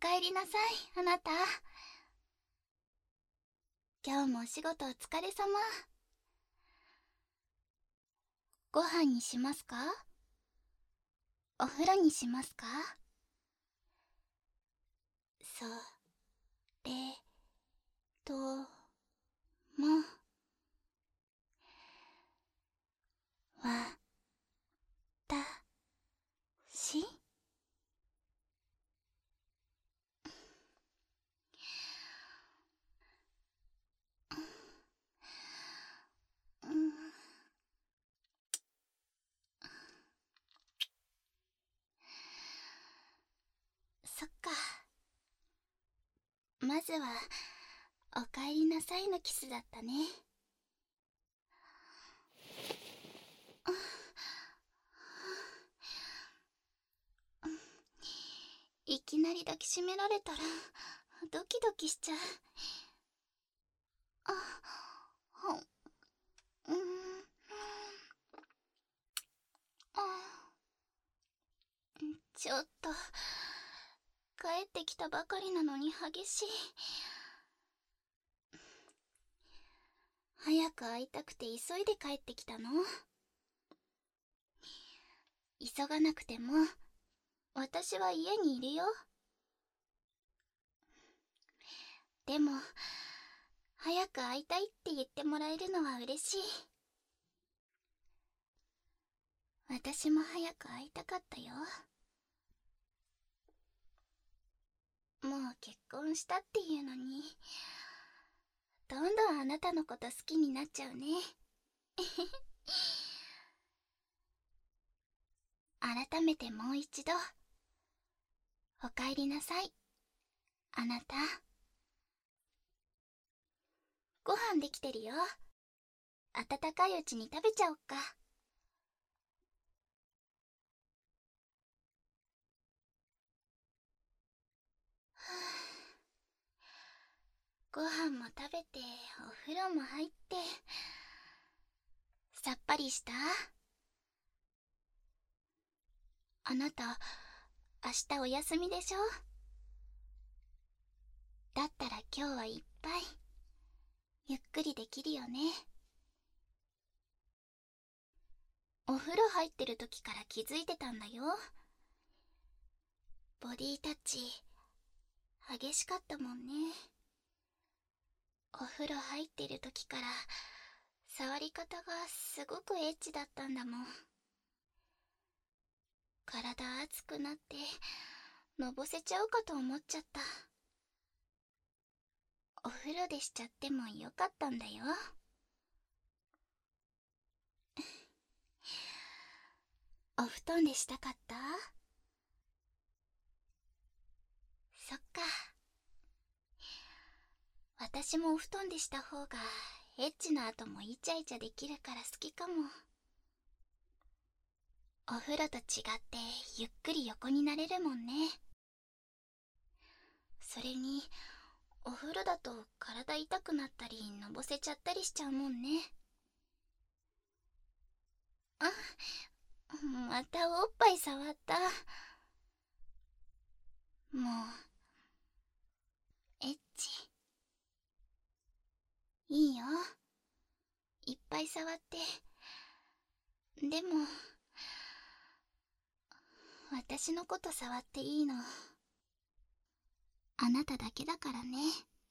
かえりなさい、あなた。今日もお仕事お疲れ様。ご飯にしますか？お風呂にしますか？それとも、わたしうん、そっか。まずはおかえりなさいのキスだったね。いきなり抱きしめられたらドキドキしちゃう。あ、うん、あ、ちょっと帰ってきたばかりなのに激しい。早く会いたくて急いで帰ってきたの？急がなくても私は家にいるよ。でも早く会いたいって言ってもらえるのは嬉しい。私も早く会いたかったよ。もう結婚したっていうのに、どんどんあなたのこと好きになっちゃうね。改めてもう一度、おかえりなさい、あなた。ご飯できてるよ。温かいうちに食べちゃおっか。ご飯も食べて、お風呂も入って、さっぱりした？あなた、明日お休みでしょ？だったら今日はいっぱい、ゆっくりできるよね。お風呂入ってる時から気づいてたんだよ。ボディタッチ、激しかったもんね。お風呂入ってる時から、触り方がすごくエッチだったんだもん。体熱くなって、のぼせちゃうかと思っちゃった。お風呂でしちゃってもよかったんだよ。お布団でしたかった？そっか。私もお布団でした方がエッチな後もイチャイチャできるから好きかも。お風呂と違ってゆっくり横になれるもんね。それにお風呂だと体痛くなったりのぼせちゃったりしちゃうもんね。あ、またおっぱい触った。もうエッチいいよ、いっぱい触って。でも私のこと触っていいのあなただけだからね。